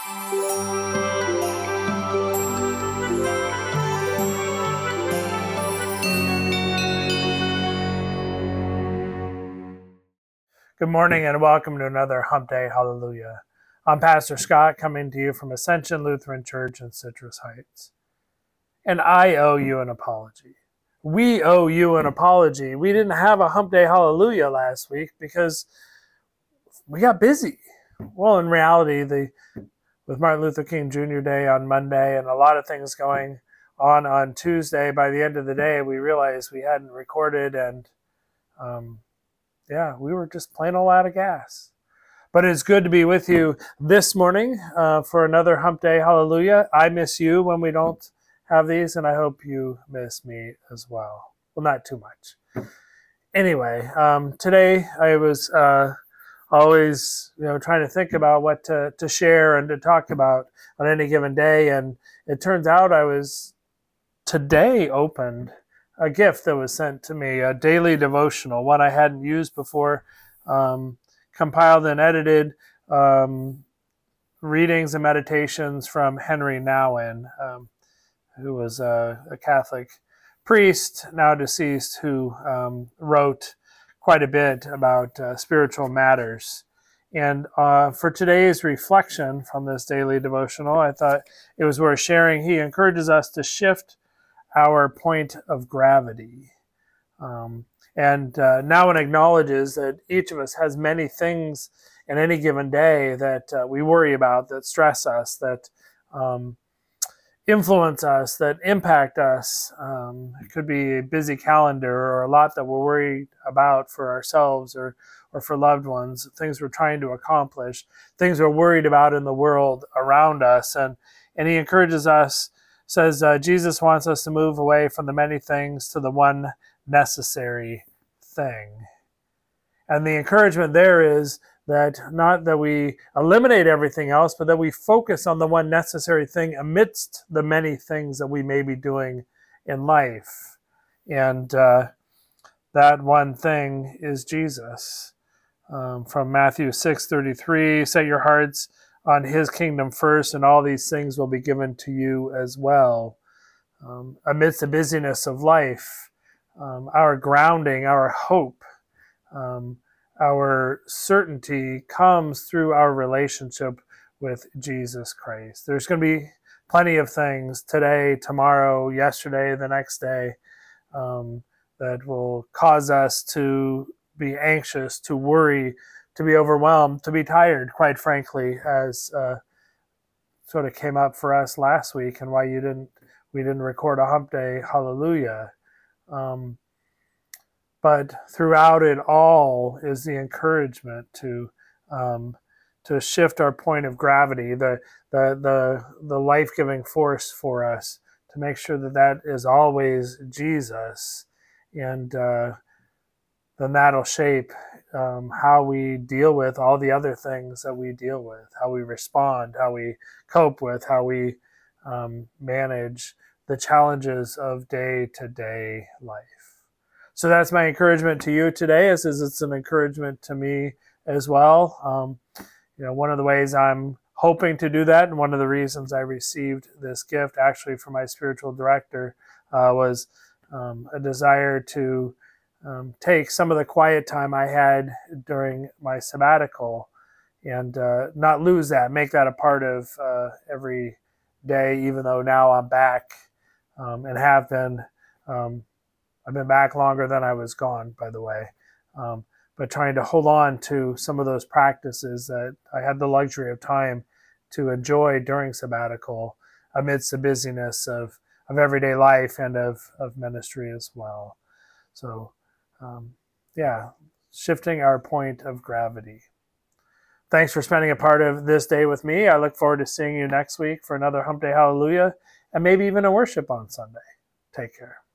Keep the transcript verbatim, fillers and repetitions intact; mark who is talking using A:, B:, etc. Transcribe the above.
A: Good morning and welcome to another Hump Day Hallelujah. I'm Pastor Scott coming to you from Ascension Lutheran Church in Citrus Heights. And I owe you an apology. We owe you an apology. We didn't have a Hump Day Hallelujah last week because we got busy. Well, in reality, the with Martin Luther King Junior Day on Monday and a lot of things going on on Tuesday, by the end of the day, we realized we hadn't recorded and um, yeah, we were just plain old out of gas. But it's good to be with you this morning uh, for another Hump Day Hallelujah. I miss you when we don't have these, and I hope you miss me as well. Well, not too much. Anyway, um, today I was uh, always, you know, trying to think about what to, to share and to talk about on any given day, and it turns out I was today opened a gift that was sent to me, a daily devotional, one I hadn't used before, um, compiled and edited um, readings and meditations from Henry Nouwen, um, who was a, a Catholic priest, now deceased, who um, wrote quite a bit about uh, spiritual matters. And uh, for today's reflection from this daily devotional, I thought it was worth sharing. He encourages us to shift our point of gravity. Um, and uh, now it acknowledges that each of us has many things in any given day that uh, we worry about, that stress us, that um, influence us, that impact us. Um, it could be a busy calendar or a lot that we're worried about for ourselves or, or for loved ones, things we're trying to accomplish, things we're worried about in the world around us. And, and he encourages us, says uh, Jesus wants us to move away from the many things to the one necessary thing. And the encouragement there is that not that we eliminate everything else, but that we focus on the one necessary thing amidst the many things that we may be doing in life. And uh, that one thing is Jesus. Um, from Matthew six thirty-three, set your hearts on his kingdom first, and all these things will be given to you as well. Um, amidst the busyness of life, um, our grounding, our hope, um, our certainty comes through our relationship with Jesus Christ. There's going to be plenty of things today, tomorrow, yesterday, the next day, um, that will cause us to be anxious, to worry, to be overwhelmed, to be tired, quite frankly, as uh, sort of came up for us last week, and why you didn't we didn't record a Hump Day Hallelujah. Um, but throughout it all is the encouragement to um, to shift our point of gravity, the the the the life-giving force for us, to make sure that that is always Jesus, and uh, then that'll shape um, how we deal with all the other things that we deal with, how we respond, how we cope with, how we um, manage the challenges of day-to-day life. So that's my encouragement to you today, as is it's an encouragement to me as well. Um, you know, one of the ways I'm hoping to do that, and one of the reasons I received this gift actually from my spiritual director, uh, was um, a desire to um, take some of the quiet time I had during my sabbatical and uh, not lose that, make that a part of uh, every day, even though now I'm back um, and have been. Um, I've been back longer than I was gone, by the way. Um, but trying to hold on to some of those practices that I had the luxury of time to enjoy during sabbatical amidst the busyness of, of everyday life and of, of ministry as well. So, um, yeah, shifting our point of gravity. Thanks for spending a part of this day with me. I look forward to seeing you next week for another Hump Day Hallelujah and maybe even a worship on Sunday. Take care.